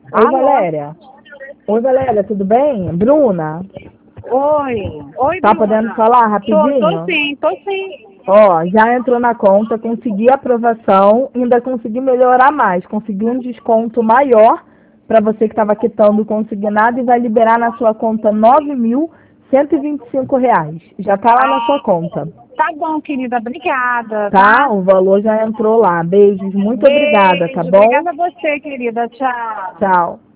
Oi, Alô? Valéria. Oi, Valéria, tudo bem? Bruna, Oi. Oi, tá podendo Bruna. falar Tô rapidinho? sim, tô sim. Ó, já entrou na conta, consegui aprovação, ainda consegui melhorar mais, consegui um desconto maior para você que estava quitando o consignado e vai liberar na sua conta R$ 9.125. Já tá lá na sua Ah, conta, tá bom, querida. Obrigada, tá? tá? O valor já entrou lá. Beijos, muito obrigada, tá Beijo. bom? Obrigada a você, querida. Tchau. Tchau.